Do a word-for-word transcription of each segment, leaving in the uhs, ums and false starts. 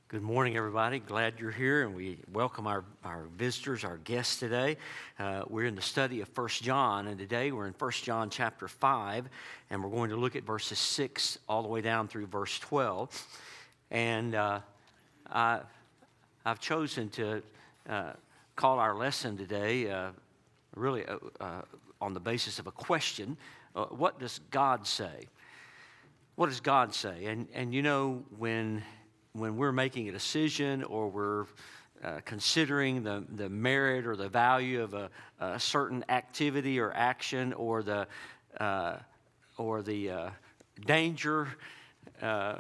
Good morning, everybody. Glad you're here, and we welcome our, our visitors, our guests today. Uh, we're in the study of First John, and today we're in First John chapter five, and we're going to look at verses six all the way down through verse twelve. And uh, I, I've chosen to uh, call our lesson today uh, really uh, uh, on the basis of a question. Uh, what does God say? What does God say? And, and you know, when... when we're making a decision or we're uh, considering the, the merit or the value of a, a certain activity or action or the uh, or the uh, danger uh,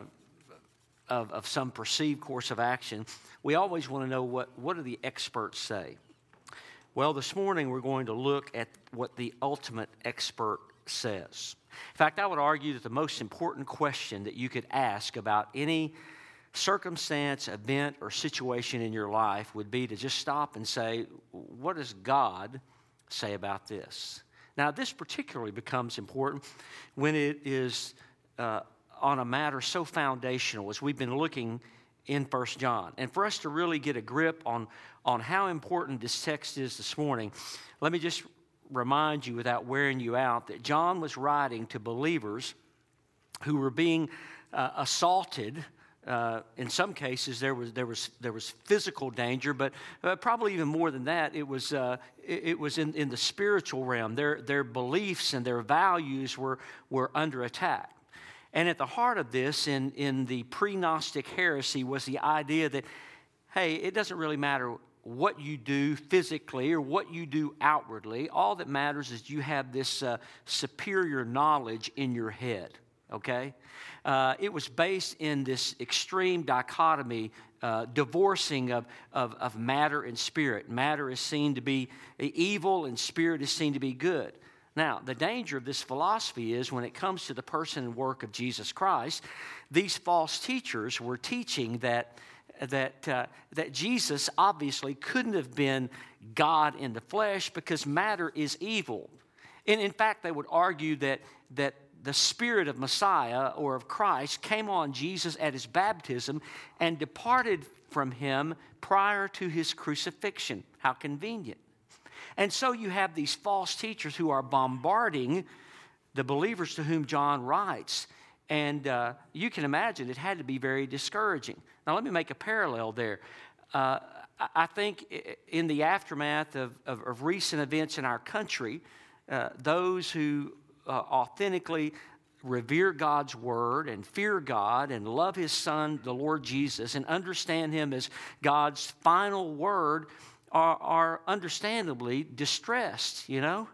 of, of some perceived course of action, we always want to know what, what do the experts say. Well, this morning we're going to look at what the ultimate expert says. In fact, I would argue that the most important question that you could ask about any circumstance, event, or situation in your life would be to just stop and say, what does God say about this? Now, this particularly becomes important when it is uh, on a matter so foundational as we've been looking in First John. And for us to really get a grip on, on how important this text is this morning, let me just remind you without wearing you out that John was writing to believers who were being uh, assaulted. Uh, in some cases, there was there was there was physical danger, but uh, probably even more than that, it was uh, it, it was in, in the spiritual realm. Their their beliefs and their values were were under attack. And at the heart of this, in in the pre-Gnostic heresy, was the idea that, hey, it doesn't really matter what you do physically or what you do outwardly. All that matters is you have this uh, superior knowledge in your head. Okay? Uh, it was based in this extreme dichotomy, uh, divorcing of, of, of matter and spirit. Matter is seen to be evil and spirit is seen to be good. Now, the danger of this philosophy is when it comes to the person and work of Jesus Christ, these false teachers were teaching that, that, uh, that Jesus obviously couldn't have been God in the flesh because matter is evil. And in fact, they would argue that that the Spirit of Messiah or of Christ came on Jesus at his baptism and departed from him prior to his crucifixion. How convenient. And so you have these false teachers who are bombarding the believers to whom John writes. And uh, you can imagine it had to be very discouraging. Now let me make a parallel there. Uh, I think in the aftermath of, of, of recent events in our country, uh, those who Uh, authentically revere God's word and fear God and love his son, the Lord Jesus, and understand him as God's final word are, are understandably distressed, you know.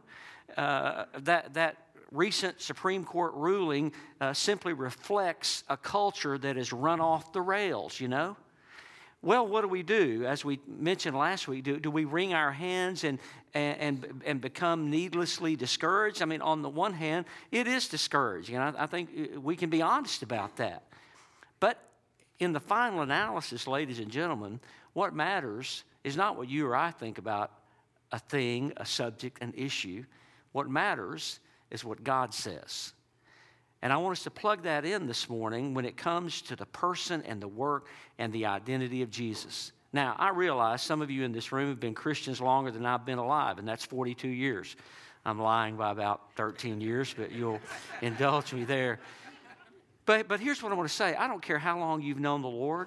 Uh, that, that recent Supreme Court ruling uh, simply reflects a culture that has run off the rails, you know. Well, what do we do? As we mentioned last week, do, do we wring our hands and, and, and become needlessly discouraged? I mean, on the one hand, it is discouraging, and I, I think we can be honest about that. But in the final analysis, ladies and gentlemen, what matters is not what you or I think about a thing, a subject, an issue. What matters is what God says. And I want us to plug that in this morning when it comes to the person and the work and the identity of Jesus. Now, I realize some of you in this room have been Christians longer than I've been alive, and that's forty-two years. I'm lying by about thirteen years, but you'll indulge me there. But, but here's what I want to say. I don't care how long you've known the Lord.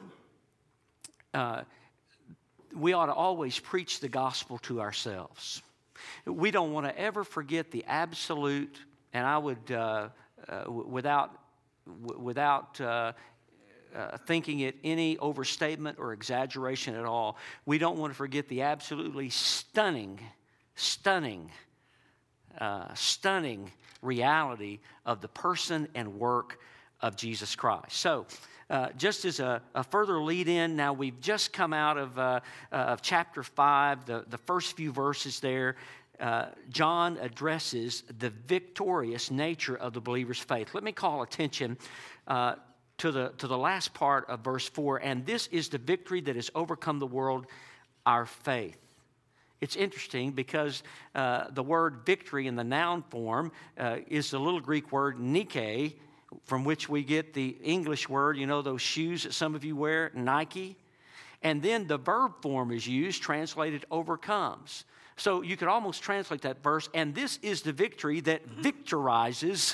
Uh, we ought to always preach the gospel to ourselves. We don't want to ever forget the absolute, and I would... Uh, Uh, w- without w- without uh, uh, thinking it any overstatement or exaggeration at all, we don't want to forget the absolutely stunning, stunning, uh, stunning reality of the person and work of Jesus Christ. So, uh, just as a, a further lead-in, now we've just come out of, uh, uh, of chapter five, the, the first few verses there. Uh, John addresses the victorious nature of the believer's faith. Let me call attention uh, to the to the last part of verse four. And this is the victory that has overcome the world, our faith. It's interesting because uh, the word victory in the noun form uh, is the little Greek word Nike, from which we get the English word, you know, those shoes that some of you wear, Nike. And then the verb form is used, translated overcomes. So you could almost translate that verse, and this is the victory that victorizes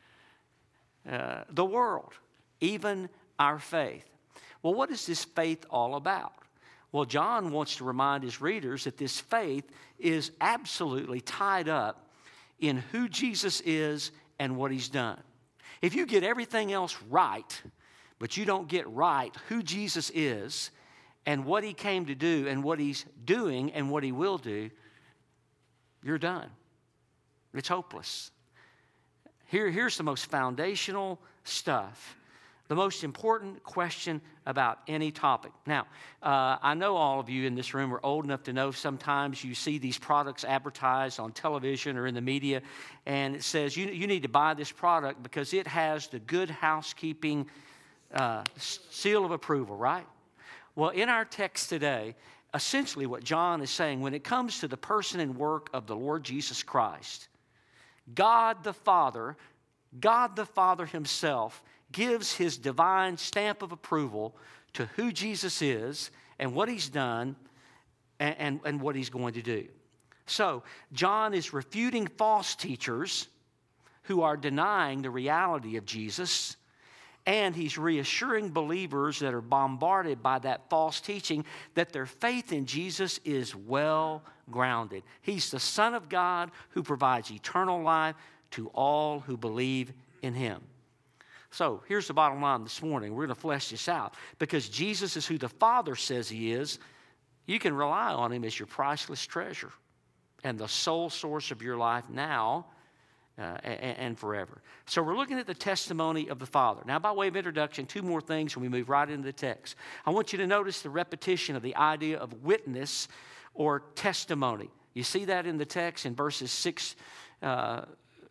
uh, the world, even our faith. Well, what is this faith all about? Well, John wants to remind his readers that this faith is absolutely tied up in who Jesus is and what he's done. If you get everything else right, but you don't get right who Jesus is and what he came to do and what he's doing and what he will do, you're done. It's hopeless. Here, here's the most foundational stuff. The most important question about any topic. Now, uh, I know all of you in this room are old enough to know sometimes you see these products advertised on television or in the media, and it says you, you need to buy this product because it has the Good Housekeeping uh, seal of approval, right? Well, in our text today, essentially what John is saying, when it comes to the person and work of the Lord Jesus Christ, God the Father, God the Father himself gives his divine stamp of approval to who Jesus is and what he's done and, and, and what he's going to do. So, John is refuting false teachers who are denying the reality of Jesus, and he's reassuring believers that are bombarded by that false teaching that their faith in Jesus is well grounded. He's the Son of God who provides eternal life to all who believe in him. So here's the bottom line this morning. We're going to flesh this out. Because Jesus is who the Father says he is, you can rely on him as your priceless treasure and the sole source of your life now uh, and, and forever. So we're looking at the testimony of the Father. Now, by way of introduction, two more things when we move right into the text. I want you to notice the repetition of the idea of witness or testimony. You see that in the text in verses six, uh,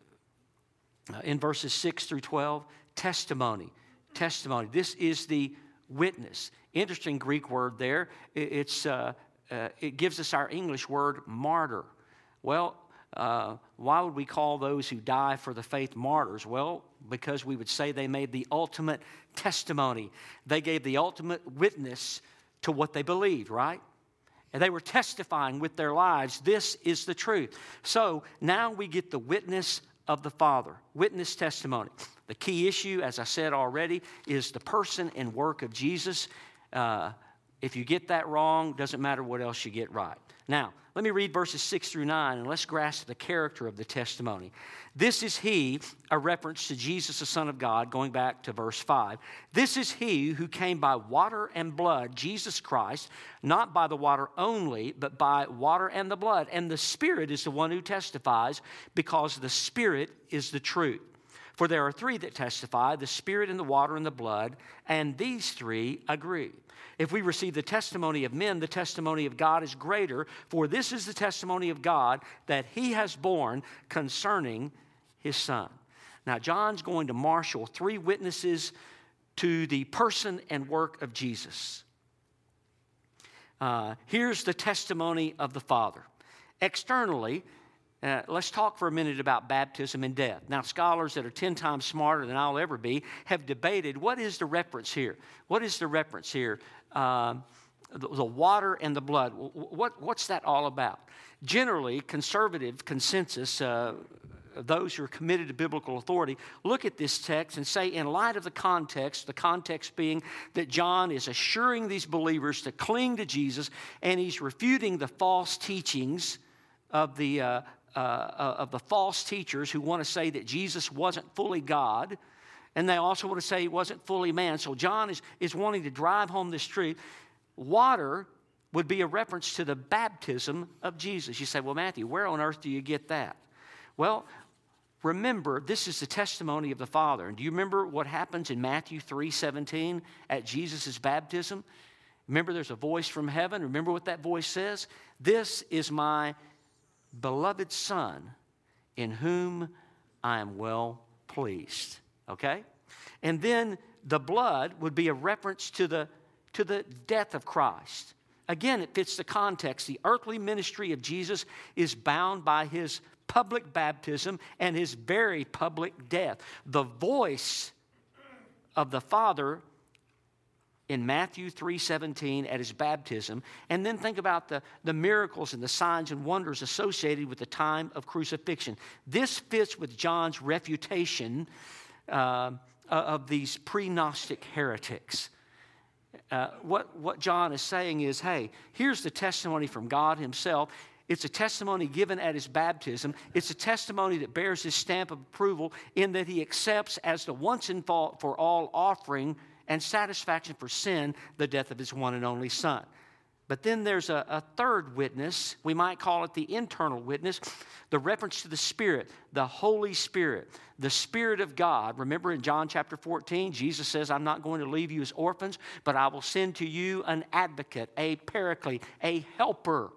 in verses six through twelve. Testimony, testimony. This is the witness. Interesting Greek word there. It's uh, uh, it gives us our English word martyr. Well, uh, why would we call those who die for the faith martyrs? Well, because we would say they made the ultimate testimony. They gave the ultimate witness to what they believed, right? And they were testifying with their lives. This is the truth. So now we get the witness of the Father. Witness testimony. The key issue, as I said already, is the person and work of Jesus. Uh, if you get that wrong, doesn't matter what else you get right. Now, let me read verses six through nine, and let's grasp the character of the testimony. This is he, a reference to Jesus, the Son of God, going back to verse five. This is he who came by water and blood, Jesus Christ, not by the water only, but by water and the blood. And the Spirit is the one who testifies, because the Spirit is the truth. For there are three that testify, the Spirit and the water and the blood, and these three agree. If we receive the testimony of men, the testimony of God is greater, for this is the testimony of God that he has borne concerning his Son. Now, John's going to marshal three witnesses to the person and work of Jesus. Uh, here's the testimony of the Father. Externally, Uh, let's talk for a minute about baptism and death. Now, scholars that are ten times smarter than I'll ever be have debated what is the reference here. What is the reference here? Um, the, the water and the blood. What, what's that all about? Generally, conservative consensus, uh, those who are committed to biblical authority, look at this text and say, in light of the context, the context being that John is assuring these believers to cling to Jesus, and he's refuting the false teachings of the uh, Uh, of the false teachers who want to say that Jesus wasn't fully God, and they also want to say he wasn't fully man. So John is, is wanting to drive home this truth. Water would be a reference to the baptism of Jesus. You say, well, Matthew, where on earth do you get that? Well, remember, this is the testimony of the Father. And do you remember what happens in Matthew three seventeen at Jesus' baptism? Remember, there's a voice from heaven. Remember what that voice says? This is my beloved Son, in whom I am well pleased. Okay? And then the blood would be a reference to the, to the death of Christ. Again, it fits the context. The earthly ministry of Jesus is bound by his public baptism and his very public death. The voice of the Father in Matthew three seventeen at his baptism, and then think about the, the miracles and the signs and wonders associated with the time of crucifixion. This fits with John's refutation uh, of these pre-Gnostic heretics. Uh, what, what John is saying is, hey, here's the testimony from God himself. It's a testimony given at his baptism. It's a testimony that bears his stamp of approval in that he accepts as the once and for all offering and satisfaction for sin, the death of his one and only Son. But then there's a, a third witness. We might call it the internal witness, the reference to the Spirit, the Holy Spirit, the Spirit of God. Remember in John chapter fourteen, Jesus says, I'm not going to leave you as orphans, but I will send to you an advocate, a paraclete, a helper.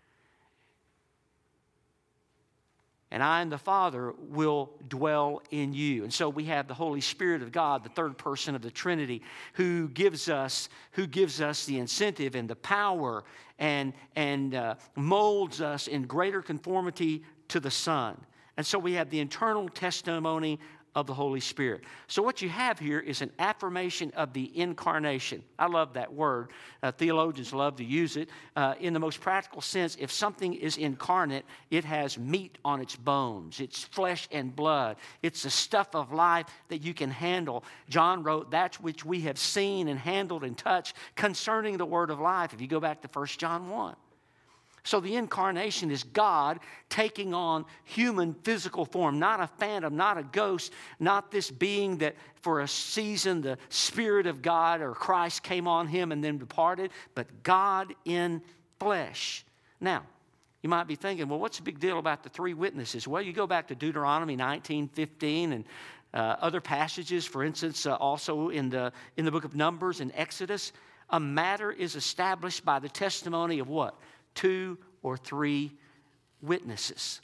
And I and the Father will dwell in you. And so we have the Holy Spirit of God, the third person of the Trinity, who gives us, who gives us the incentive and the power and, and uh, molds us in greater conformity to the Son. And so we have the internal testimony of the Holy Spirit. So what you have here is an affirmation of the incarnation. I love that word. Uh, theologians love to use it. Uh, in the most practical sense, if something is incarnate, it has meat on its bones. It's flesh and blood. It's the stuff of life that you can handle. John wrote, that which we have seen and handled and touched concerning the word of life, if you go back to First John one. So the incarnation is God taking on human physical form, not a phantom, not a ghost, not this being that for a season the Spirit of God or Christ came on him and then departed, but God in flesh. Now, you might be thinking, well, what's the big deal about the three witnesses? Well, you go back to Deuteronomy nineteen fifteen and uh, other passages, for instance, uh, also in the, in the book of Numbers and Exodus. A matter is established by the testimony of what? Two or three witnesses.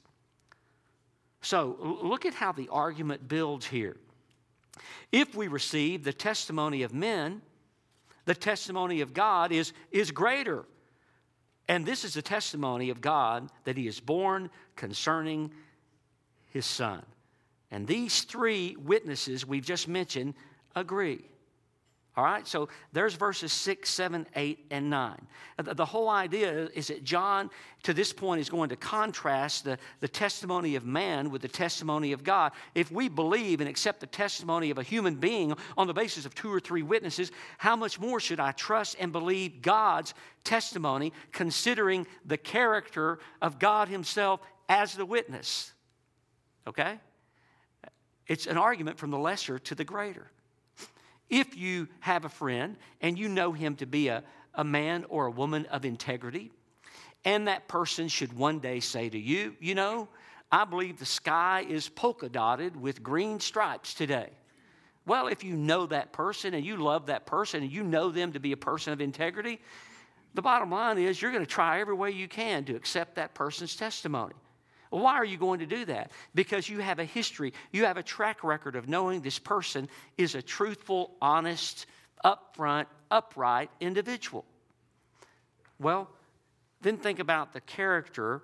So look at how the argument builds here. If we receive the testimony of men, the testimony of God is, is greater. And this is the testimony of God that he is born concerning his Son. And these three witnesses we've just mentioned agree. All right, so there's verses six, seven, eight, and nine. The whole idea is that John, to this point, is going to contrast the, the testimony of man with the testimony of God. If we believe and accept the testimony of a human being on the basis of two or three witnesses, how much more should I trust and believe God's testimony, considering the character of God himself as the witness? Okay? It's an argument from the lesser to the greater. If you have a friend and you know him to be a, a man or a woman of integrity, and that person should one day say to you, you know, I believe the sky is polka dotted with green stripes today. Well, if you know that person and you love that person and you know them to be a person of integrity, the bottom line is you're going to try every way you can to accept that person's testimony. Well, why are you going to do that? Because you have a history, you have a track record of knowing this person is a truthful, honest, upfront, upright individual. Well, then think about the character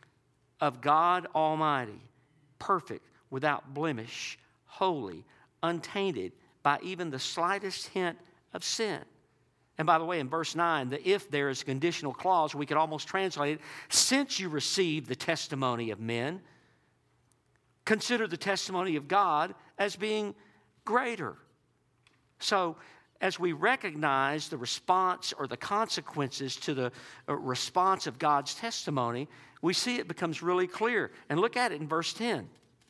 of God Almighty, perfect, without blemish, holy, untainted by even the slightest hint of sin. And by the way, in verse nine, the if there is a conditional clause, we could almost translate it, since you received the testimony of men, consider the testimony of God as being greater. So, as we recognize the response or the consequences to the response of God's testimony, we see it becomes really clear. And look at it in verse ten.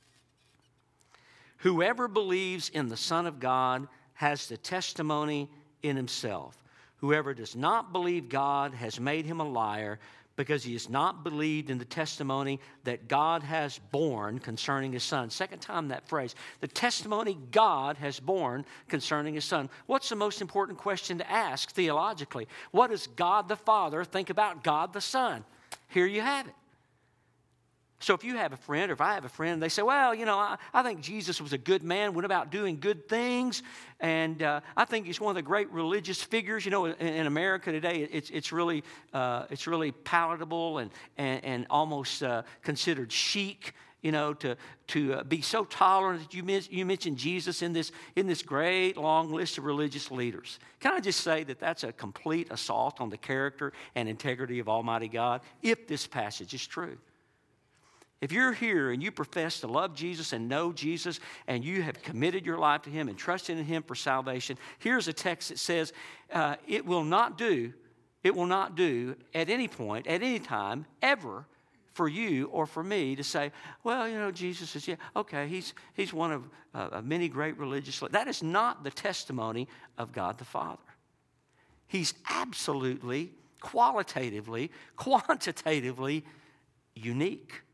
Whoever believes in the Son of God has the testimony in himself. Whoever does not believe God has made him a liar, because he has not believed in the testimony that God has borne concerning his Son. Second time that phrase, the testimony God has borne concerning his Son. What's the most important question to ask theologically? What does God the Father think about God the Son? Here you have it. So if you have a friend, or if I have a friend, they say, well, you know, I, I think Jesus was a good man, went about doing good things, and uh, I think he's one of the great religious figures. You know, in, in America today, it's it's really uh, it's really palatable and and, and almost uh, considered chic, you know, to to uh, be so tolerant that you miss, you mentioned Jesus in this in this great long list of religious leaders. Can I just say that that's a complete assault on the character and integrity of Almighty God, if this passage is true? If you're here and you profess to love Jesus and know Jesus and you have committed your life to him and trusted in him for salvation, here's a text that says uh, it will not do, it will not do at any point, at any time, ever for you or for me to say, well, you know, Jesus is, yeah, okay, he's, he's one of uh, many great religious leaders. That is not the testimony of God the Father. He's absolutely, qualitatively, quantitatively unique.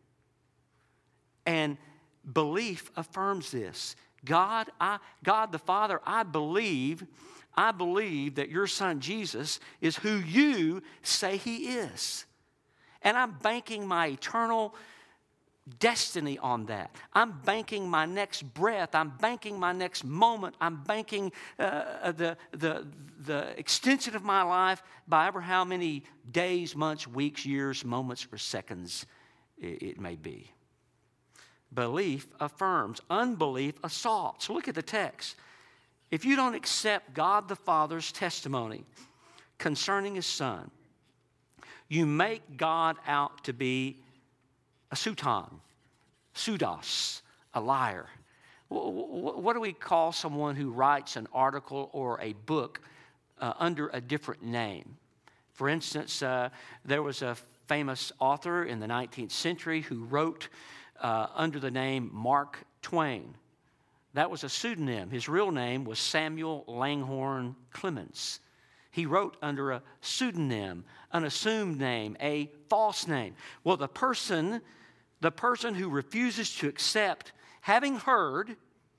And belief affirms this. God, I, God the Father, I believe, I believe that your son Jesus is who you say he is. And I'm banking my eternal destiny on that. I'm banking my next breath. I'm banking my next moment. I'm banking uh, the, the, the extension of my life by ever how many days, months, weeks, years, moments, or seconds it, it may be. Belief affirms. Unbelief assaults. Look at the text. If you don't accept God the Father's testimony concerning his Son, you make God out to be a sutan, pseudos, a liar. What do we call someone who writes an article or a book uh, under a different name? For instance, uh, there was a famous author in the nineteenth century who wrote Uh, under the name Mark Twain. That was a pseudonym. His real name was Samuel Langhorne Clemens. He wrote under a pseudonym, an assumed name, a false name. Well, the person, the person who refuses to accept, having heard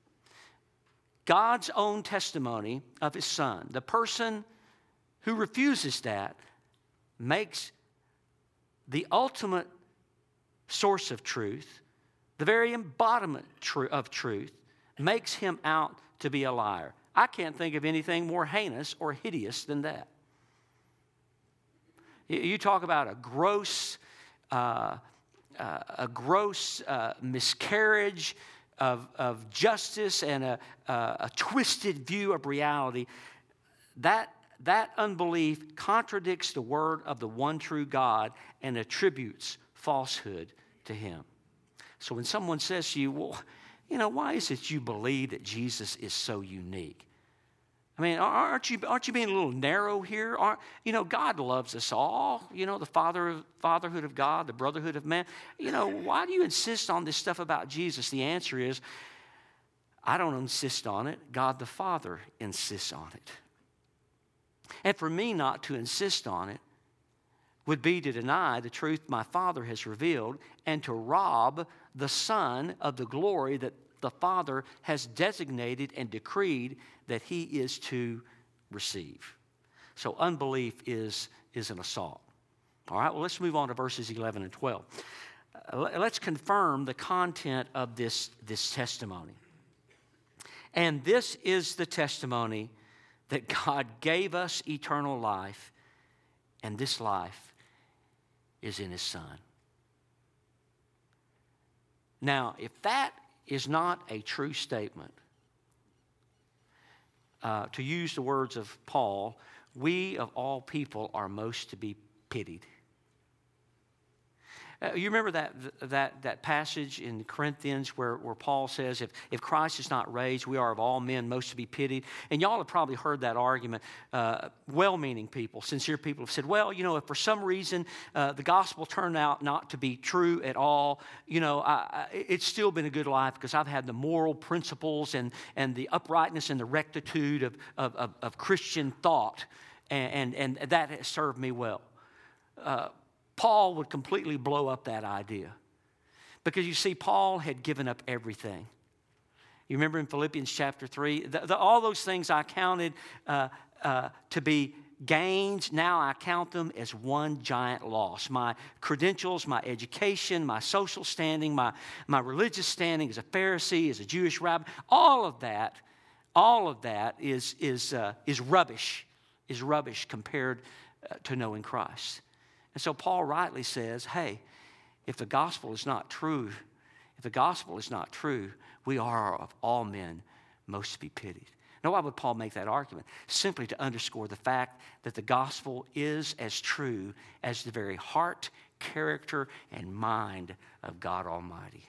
God's own testimony of his Son, the person who refuses that makes the ultimate source of truth, the very embodiment of truth, makes him out to be a liar. I can't think of anything more heinous or hideous than that. You talk about a gross, uh, uh, a gross uh, miscarriage of, of justice and a, uh, a twisted view of reality. That that unbelief contradicts the word of the one true God and attributes falsehood to him. So when someone says to you, well, you know, why is it you believe that Jesus is so unique? I mean, aren't you aren't you being a little narrow here? Aren't, you know, God loves us all. You know, the father, fatherhood of God, the brotherhood of man. You know, why do you insist on this stuff about Jesus? The answer is, I don't insist on it. God the Father insists on it. And for me not to insist on it would be to deny the truth my Father has revealed and to rob the Son of the glory that the Father has designated and decreed that he is to receive. So unbelief is, is an assault. All right, well, let's move on to verses eleven and twelve. Uh, let's confirm the content of this, this testimony. And this is the testimony that God gave us eternal life, and this life is in his Son. Now, if that is not a true statement, uh, to use the words of Paul, we of all people are most to be pitied. Uh, you remember that that that passage in Corinthians where, where Paul says, if, if Christ is not raised, we are of all men most to be pitied. And y'all have probably heard that argument. Uh, well-meaning people, sincere people have said, well, you know, if for some reason uh, the gospel turned out not to be true at all, you know, I, I, it's still been a good life because I've had the moral principles and, and the uprightness and the rectitude of, of, of, of Christian thought, and, and, and that has served me well. Uh, Paul would completely blow up that idea. Because you see, Paul had given up everything. You remember in Philippians chapter three, the, the, all those things I counted uh, uh, to be gains, now I count them as one giant loss. My credentials, my education, my social standing, my, my religious standing as a Pharisee, as a Jewish rabbi, all of that, all of that is, is, uh, is rubbish, is rubbish compared uh, to knowing Christ. And so Paul rightly says, hey, if the gospel is not true, if the gospel is not true, we are of all men most to be pitied. Now, why would Paul make that argument? Simply to underscore the fact that the gospel is as true as the very heart, character, and mind of God Almighty.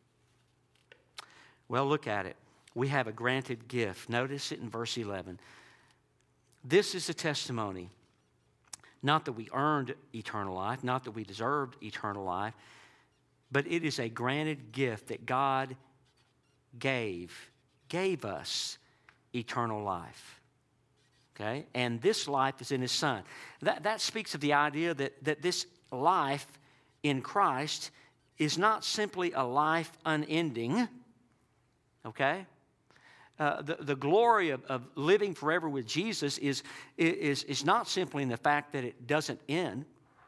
Well, look at it. We have a granted gift. Notice it in verse eleven. This is a testimony, not that we earned eternal life, not that we deserved eternal life, but it is a granted gift that God gave, gave us eternal life. Okay? And this life is in His Son. That, that speaks of the idea that, that this life in Christ is not simply a life unending. Okay? Uh, the, the glory of, of living forever with Jesus is, is, is not simply in the fact that it doesn't end.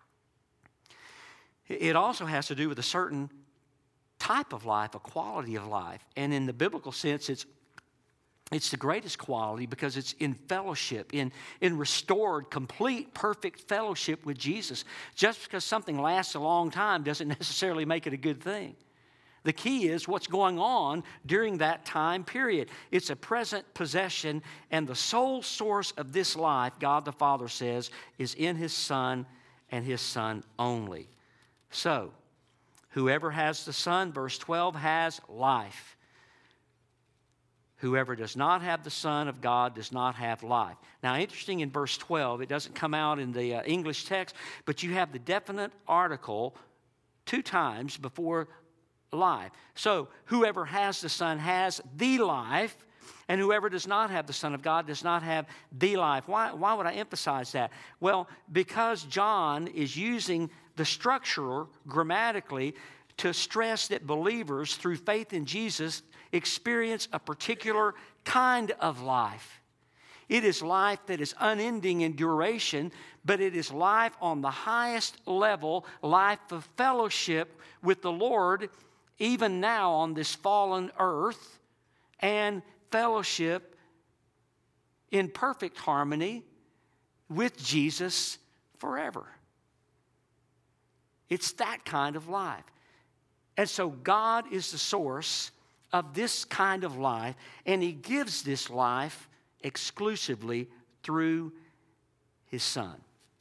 It also has to do with a certain type of life, a quality of life. And in the biblical sense, it's It's the greatest quality because it's in fellowship, in, in restored, complete, perfect fellowship with Jesus. Just because something lasts a long time doesn't necessarily make it a good thing. The key is what's going on during that time period. It's a present possession, and the sole source of this life, God the Father says, is in His Son and His Son only. So, whoever has the Son, verse twelve, has life. Whoever does not have the Son of God does not have life. Now, interesting in verse twelve, it doesn't come out in the uh, English text, but you have the definite article two times before life. So, whoever has the Son has the life, and whoever does not have the Son of God does not have the life. Why, why would I emphasize that? Well, because John is using the structure grammatically to stress that believers, through faith in Jesus, experience a particular kind of life. It is life that is unending in duration, but it is life on the highest level, life of fellowship with the Lord, even now on this fallen earth, and fellowship in perfect harmony with Jesus forever. It's that kind of life. And so God is the source of this kind of life, and He gives this life exclusively through His Son.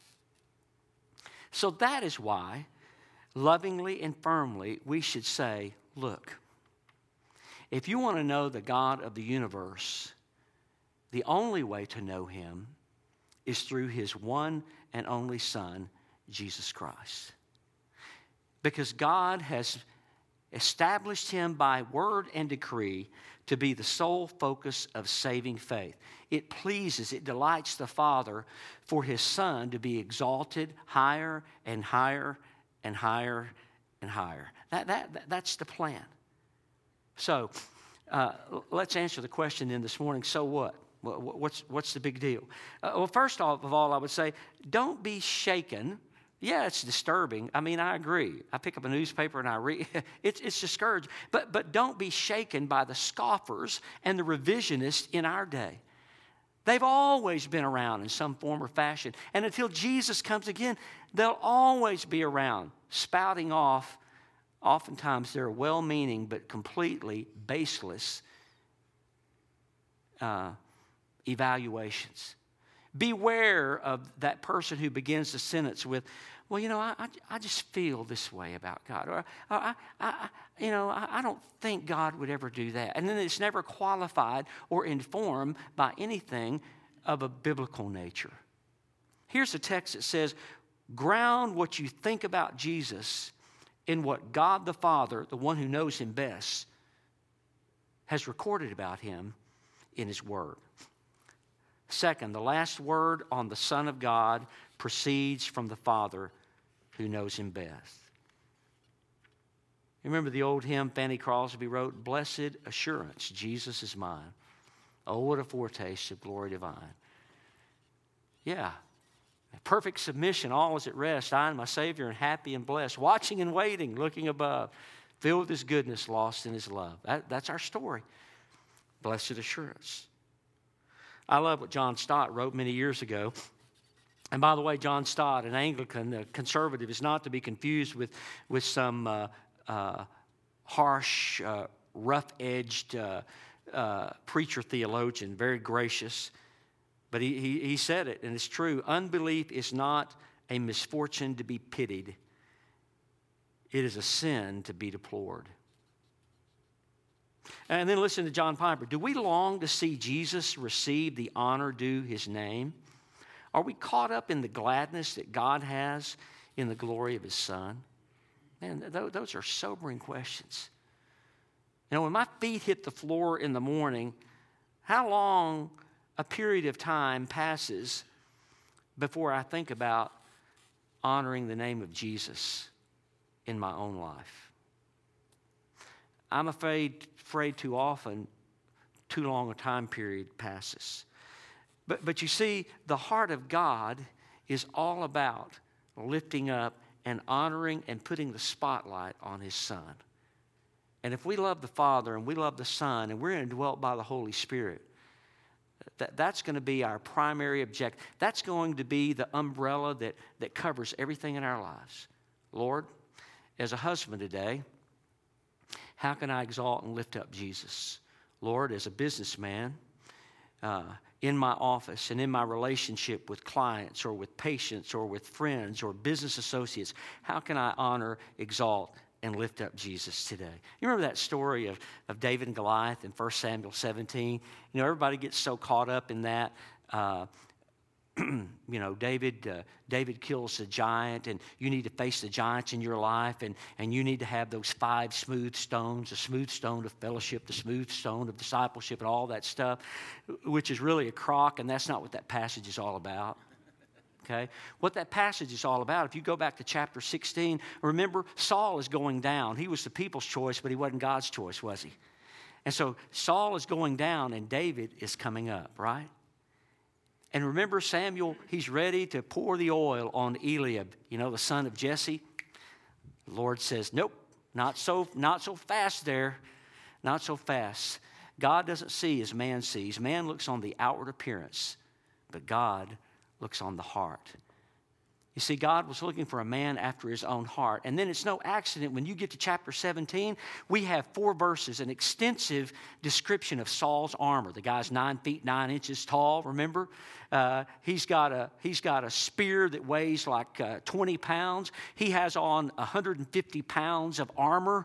So that is why, lovingly and firmly, we should say, look, if you want to know the God of the universe, the only way to know Him is through His one and only Son, Jesus Christ. Because God has established Him by word and decree to be the sole focus of saving faith. It pleases, it delights the Father for His Son to be exalted higher and higher and higher and higher. That, that, that that's the plan. So uh, let's answer the question then this morning, so what? What's, what's the big deal? Uh, well, first of all, I would say, don't be shaken. Yeah, it's disturbing. I mean, I agree. I pick up a newspaper and I read. It's, it's discouraging. But, but don't be shaken by the scoffers and the revisionists in our day. They've always been around in some form or fashion. And until Jesus comes again, they'll always be around, spouting off. Oftentimes, they're well-meaning but completely baseless uh, evaluations. Beware of that person who begins the sentence with, well, you know, I, I, I just feel this way about God. Or, I, I, you know, I, I don't think God would ever do that. And then it's never qualified or informed by anything of a biblical nature. Here's a text that says, ground what you think about Jesus in what God the Father, the one who knows Him best, has recorded about Him in His Word. Second, the last word on the Son of God proceeds from the Father who knows Him best. You remember the old hymn Fanny Crosby wrote, "Blessed assurance, Jesus is mine. Oh, what a foretaste of glory divine." Yeah, Perfect submission, all is at rest. I and my Savior are happy and blessed, watching and waiting, looking above, filled with His goodness, lost in His love. That, that's our story. Blessed assurance. I love what John Stott wrote many years ago. And by the way, John Stott, an Anglican, a conservative, is not to be confused with, with some uh, uh, harsh, uh, rough-edged uh, uh, preacher theologian, very gracious. But he, he, he said it, and it's true. Unbelief is not a misfortune to be pitied. It is a sin to be deplored. And then listen to John Piper. Do we long to see Jesus receive the honor due His name? Are we caught up in the gladness that God has in the glory of His Son? Man, those are sobering questions. You know, when my feet hit the floor in the morning, how long a period of time passes before I think about honoring the name of Jesus in my own life? I'm afraid, afraid too often, too long a time period passes. But, but you see, the heart of God is all about lifting up and honoring and putting the spotlight on His Son. And if we love the Father and we love the Son and we're indwelt by the Holy Spirit, that, that's going to be our primary objective. That's going to be the umbrella that, that covers everything in our lives. Lord, as a husband today, how can I exalt and lift up Jesus? Lord, as a businessman, uh, in my office and in my relationship with clients or with patients or with friends or business associates, how can I honor, exalt, and lift up Jesus today? You remember that story of, of David and Goliath in First Samuel seventeen? You know, everybody gets so caught up in that. Uh, you know, David uh, David kills a giant, and you need to face the giants in your life, and, and you need to have those five smooth stones, the smooth stone of fellowship, the smooth stone of discipleship, and all that stuff, which is really a crock, and that's not what that passage is all about. Okay? What that passage is all about, if you go back to chapter sixteen, remember, Saul is going down. He was the people's choice, but he wasn't God's choice, was he? And so Saul is going down, and David is coming up, right? And remember Samuel, he's ready to pour the oil on Eliab, you know, the son of Jesse. The Lord says, nope, not so, not so fast there, not so fast. God doesn't see as man sees. Man looks on the outward appearance, but God looks on the heart. You see, God was looking for a man after His own heart. And then it's no accident when you get to chapter seventeen, we have four verses, an extensive description of Saul's armor. The guy's nine feet, nine inches tall, remember? Uh, he's got a he's got a spear that weighs like uh, twenty pounds. He has on one hundred fifty pounds of armor.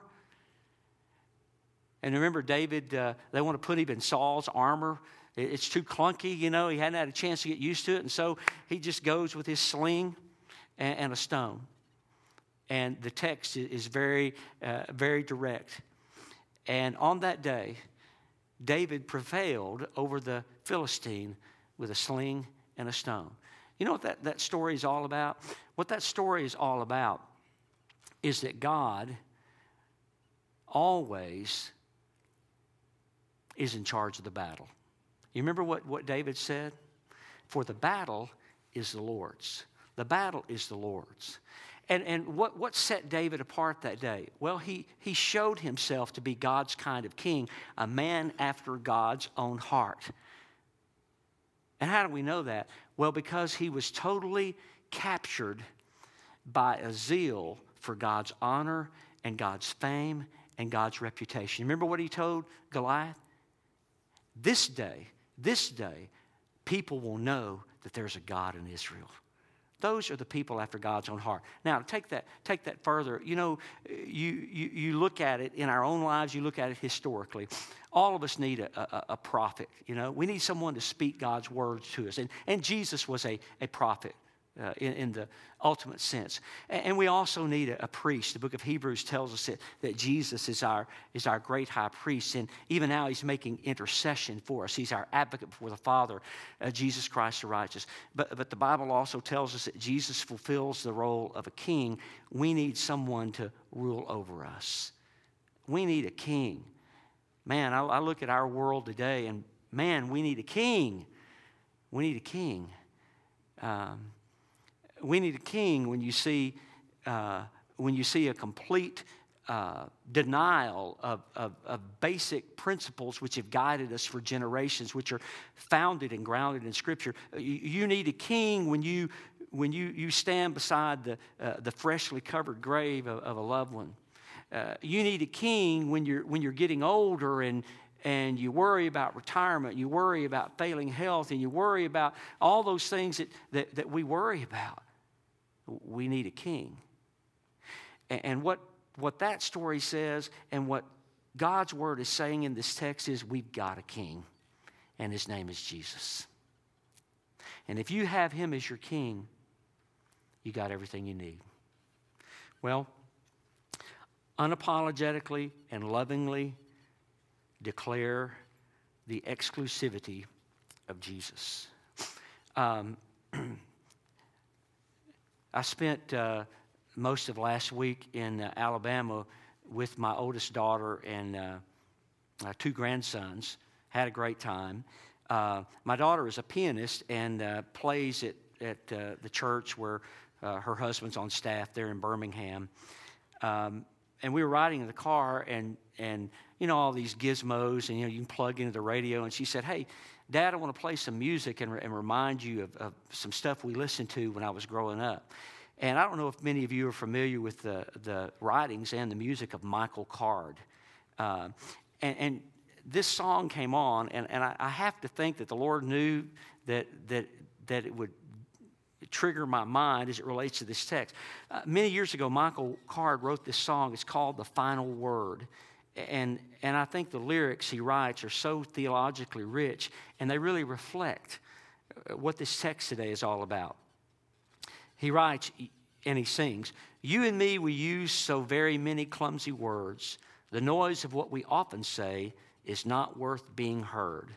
And remember, David, uh, they want to put him in Saul's armor. It's too clunky, you know. He hadn't had a chance to get used to it. And so he just goes with his sling and, and a stone. And the text is very, uh, very direct. And on that day, David prevailed over the Philistine with a sling and a stone. You know what that, that story is all about? What that story is all about is that God always is in charge of the battle. You remember what, what David said? For the battle is the Lord's. The battle is the Lord's. And, and what, what set David apart that day? Well, he, he showed himself to be God's kind of king, a man after God's own heart. And how do we know that? Well, because he was totally captured by a zeal for God's honor and God's fame and God's reputation. Remember what he told Goliath? This day, this day, people will know that there's a God in Israel. Those are the people after God's own heart. Now, to take that, take that further, you know, you, you, you look at it in our own lives, you look at it historically. All of us need a, a, a prophet, you know. We need someone to speak God's words to us. And, and Jesus was a, a prophet uh, in, in the ultimate sense. And, and we also need a, a priest. The book of Hebrews tells us that, that Jesus is our, is our great high priest. And even now he's making intercession for us. He's our advocate before the Father, uh, Jesus Christ the righteous. But, but the Bible also tells us that Jesus fulfills the role of a king. We need someone to rule over us. We need a king. Man, I, I look at our world today, and man, we need a king. We need a king. Um, we need a king when you see uh, when you see a complete uh, denial of, of, of basic principles which have guided us for generations, which are founded and grounded in Scripture. You, you need a king when you when you, you stand beside the uh, the freshly covered grave of, of a loved one. Uh, you need a king when you're when you're getting older and and you worry about retirement, you worry about failing health, and you worry about all those things that, that, that we worry about. We need a king. And, and what, what that story says and what God's word is saying in this text is we've got a king, and his name is Jesus. And if you have him as your king, you got everything you need. Well, unapologetically and lovingly declare the exclusivity of Jesus. Um, I spent uh, most of last week in uh, Alabama with my oldest daughter and uh, uh, two grandsons. Had a great time. Uh, my daughter is a pianist and uh, plays at, at uh, the church where uh, her husband's on staff there in Birmingham. Um, and we were riding in the car and, and you know, all these gizmos, and, you know, you can plug into the radio. And she said, hey, Dad, I want to play some music and, and remind you of, of some stuff we listened to when I was growing up. And I don't know if many of you are familiar with the, the writings and the music of Michael Card. Uh, and, and this song came on, and, and I, I have to think that the Lord knew that, that, that it would trigger my mind as it relates to this text. Uh, many years ago, Michael Card wrote this song. It's called The Final Word. And, and I think the lyrics he writes are so theologically rich, and they really reflect what this text today is all about. He writes, and he sings, "You and me, we use so very many clumsy words. The noise of what we often say is not worth being heard.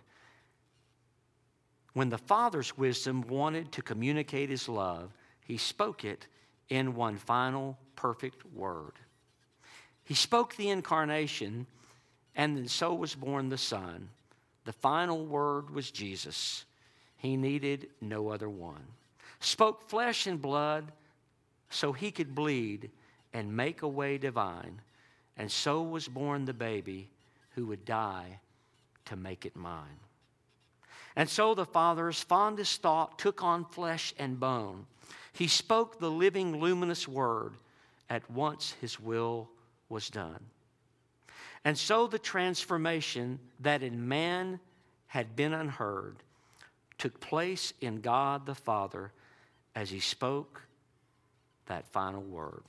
When the Father's wisdom wanted to communicate his love, he spoke it in one final, perfect word. He spoke the incarnation, and then so was born the Son. The final word was Jesus. He needed no other one. Spoke flesh and blood so he could bleed and make a way divine. And so was born the baby who would die to make it mine. And so the Father's fondest thought took on flesh and bone. He spoke the living, luminous word. At once his will was done. And so the transformation that in man had been unheard took place in God the Father as he spoke that final word.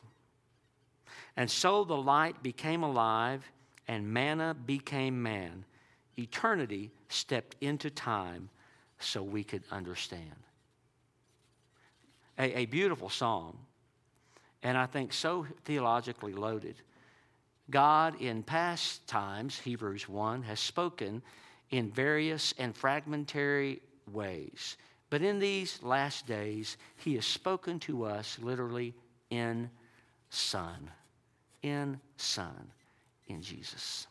And so the light became alive and manna became man. Eternity stepped into time so we could understand." A, a beautiful song, and I think so theologically loaded. God in past times, Hebrews one, has spoken in various and fragmentary ways. But in these last days, he has spoken to us literally in Son. In Son, in Jesus.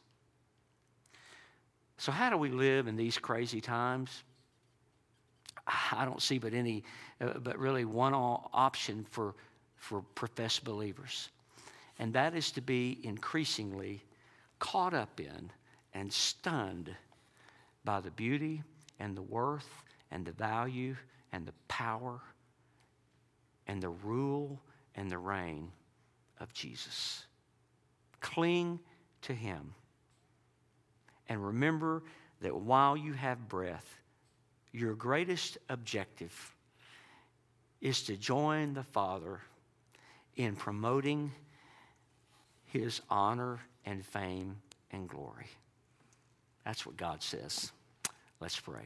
So how do we live in these crazy times? I don't see but any, uh, but really one option for, for professed believers. And that is to be increasingly caught up in and stunned by the beauty and the worth and the value and the power and the rule and the reign of Jesus. Cling to him. And remember that while you have breath, your greatest objective is to join the Father in promoting his honor and fame and glory. That's what God says. Let's pray.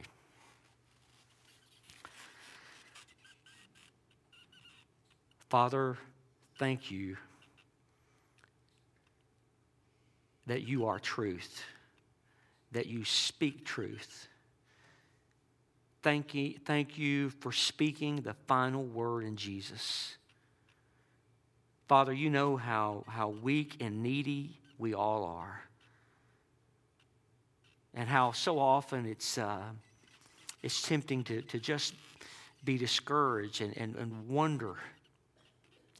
Father, thank you that you are truth, that you speak truth. Thank you, thank you for speaking the final word in Jesus. Father, you know how, how weak and needy we all are. And how so often it's, uh, it's tempting to, to just be discouraged and, and, and wonder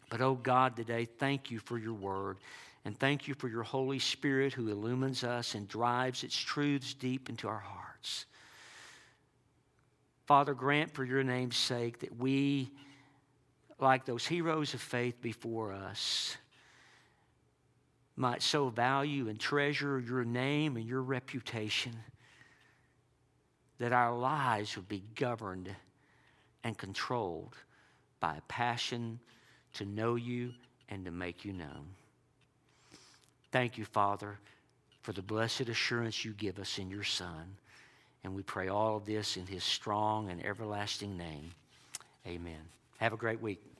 But, oh God, today, thank you for your word. And thank you for your Holy Spirit who illumines us and drives its truths deep into our hearts. Father, grant for your name's sake that we, like those heroes of faith before us, might so value and treasure your name and your reputation that our lives would be governed and controlled by a passion to know you and to make you known. Thank you, Father, for the blessed assurance you give us in your Son. And we pray all of this in his strong and everlasting name. Amen. Have a great week.